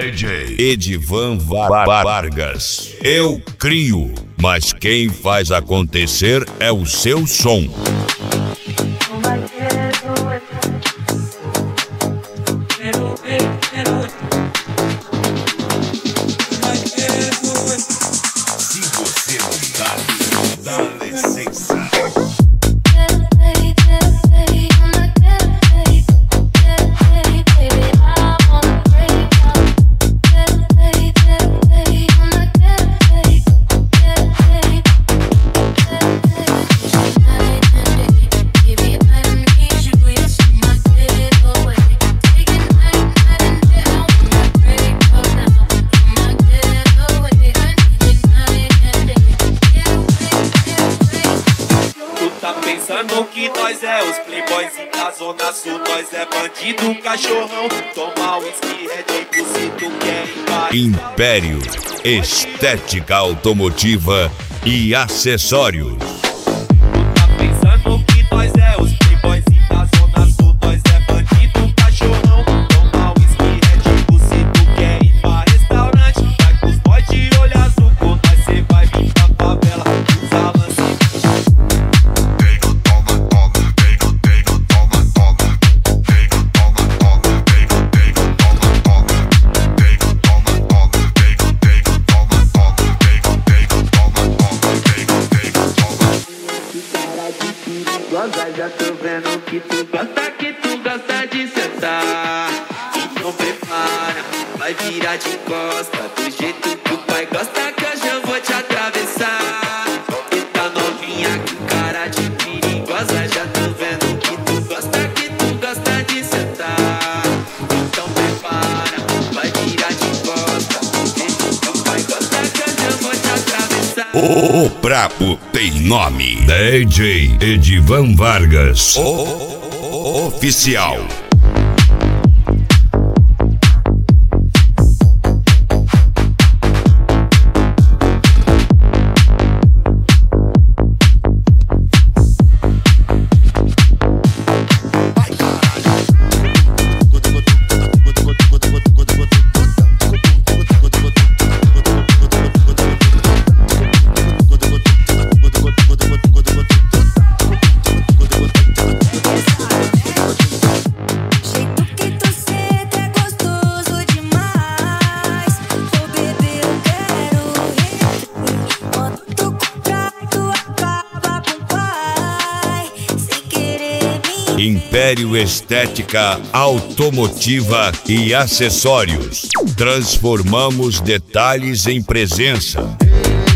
DJ Edivan Vargas. Eu crio, mas quem faz acontecer é o seu som. Se você não dá licença. Pensando que nós é os playboys e da zona sul nós é bandido, cachorrão. Toma whisky, Red Bull se tu quer ir. Império Estética Automotiva e Acessórios. Tá pensando que nós é os playboys e da zona sul nós é bandido, cachorrão. Toma whisky, Red Bull se tu quer ir pra restaurante. Vai com os boys de olho azul, com nós cê vai vir pra favela. Usa lance. Já tô vendo que tu gosta de sentar. Então prepara, vai virar de costa, do jeito que o pai gosta, que hoje eu vou te atravessar. E tá novinha com cara de perigosa, já tô vendo que tu gosta de sentar. Então prepara, vai virar de costa, do jeito que o pai gosta, que hoje eu vou te atravessar. O brabo tem nome. DJ Edivan Vargas. Oficial. Império Estética Automotiva e Acessórios. Transformamos detalhes em presença.